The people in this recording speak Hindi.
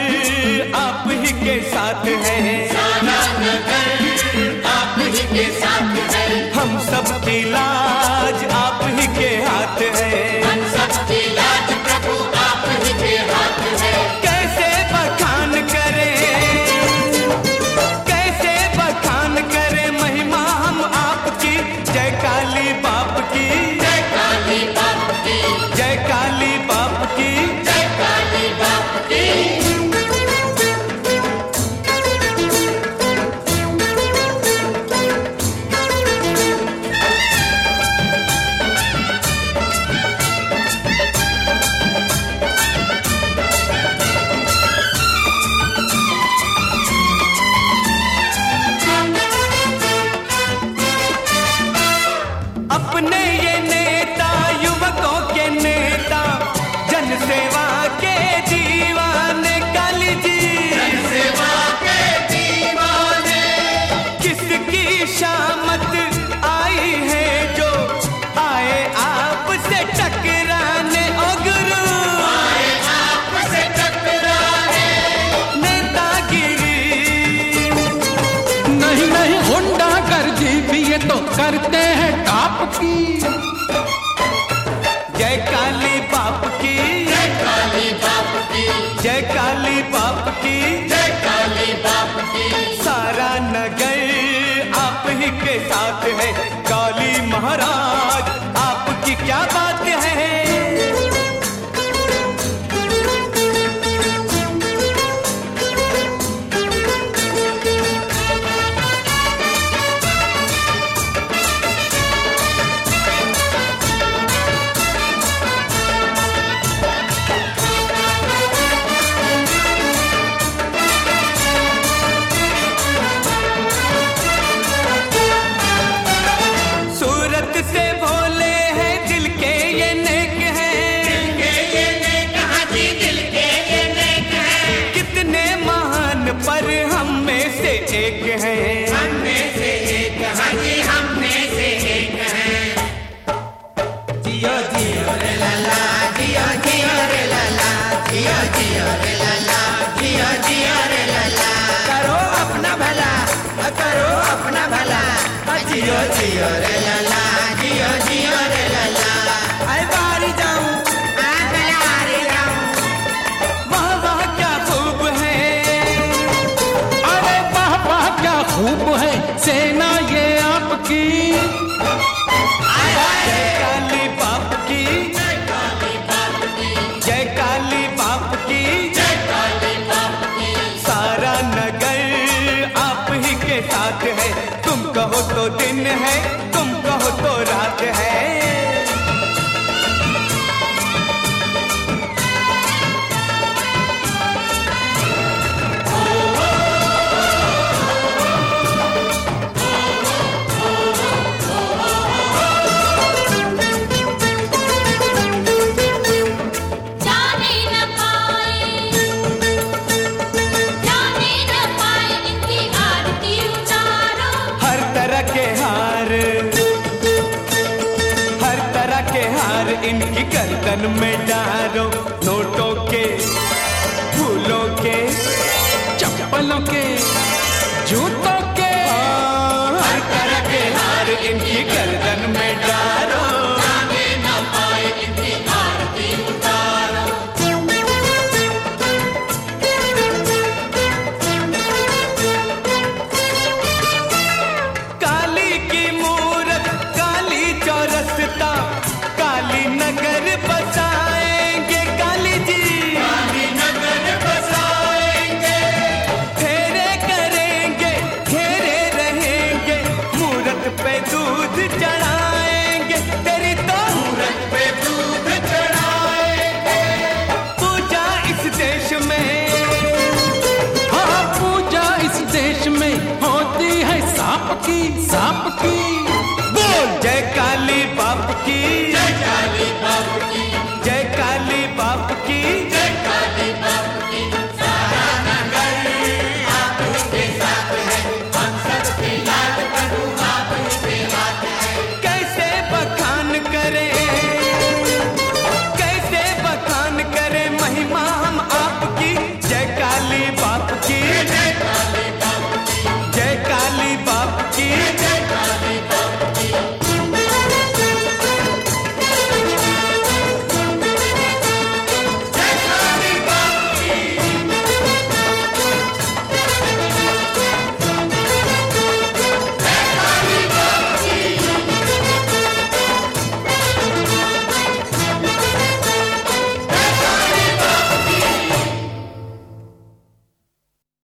नगर आप ही के साथ है, सारा नगर आप ही के साथ है, हम सबकी लाज आप ही के हाथ है, हम सबकी लाज प्रभु आप ही के हाथ है। कैसे बखान करें, कैसे बखान करें महिमा हम आपकी, जय काली बाप की, जय काली बाप की, जय काली बाप की। जय काली बाप की। अपने ये नेता युवकों के नेता, जन सेवा के दीवाने काली जी, सेवा के दीवाने, किसकी शामत आई है जो आए आपसे टकराने, ओ गुरु आए आपसे टकराने। नेतागिरी नहीं नहीं गुंडागर्दी भी ये तो करते हैं टाप की। जय काली बाप की, जय काली बाप की, जय काली बाप की। जय काली बाप की। सारा नगर आप ही के साथ है, काली महाराज आपकी क्या बात है। सूरत से भोले हैं, दिल के ये नेक हैं, दिल के ये नेक, हाँ जी दिल के ये नेक है, कितने महान पर हम में से एक हैं। हम में से एक, हाँ जी हम में से एक है। जियो जियो रे लाला, जियो जियो रे लाला, जियो जियो रे लाला, जियो जियो रे लाला। करो अपना भला, करो अपना भला, जियो जियो रे लाला, जियो जियो रे लाला। आई बारी जाऊं, बारी जाऊं। वाह वाह क्या खूब है, अरे वाह वाह क्या खूब है सेना ये आपकी। जय काली बाप की, जय काली बाप की, जय काली बाप की। जय काली बाप की। सारा नगर आप ही के साथ है, तुम कहो तो दिन है, तुम कहो तो रात है। जाने न पाए, जाने न पाए इनकी आरती उतारो। हर तरह के हार, हर तरह के हार इनकी गर्दन में डालो, नोटों के, फूलों के, चप्पलों के, जूतों के, हर तरह के हार इनकी गर्दन में डालो। जाने न पाए इनकी आरती उतारो। काली की मूरत, काली चौरसता, काली नगर बसाएंगे काली जी, काली नगर बसाएंगे, फेरे करेंगे, घेरे रहेंगे, मूरत पे दूध चढ़ाएंगे, तेरी तो मूरत पे दूध चढ़ाएंगे। पूजा इस देश में, हाँ पूजा इस देश में होती है सांप की, सांप की। बोल जय काली बाप की, जय काली बाप की, जय काली बाप की। जय काली बाप की। सारा नगर आप ही के साथ है, हम सबकी लाज प्रभु आप ही के हाथ है। कैसे बखान करें, कैसे बखान करें महिमा हम आपकी, जय काली बाप की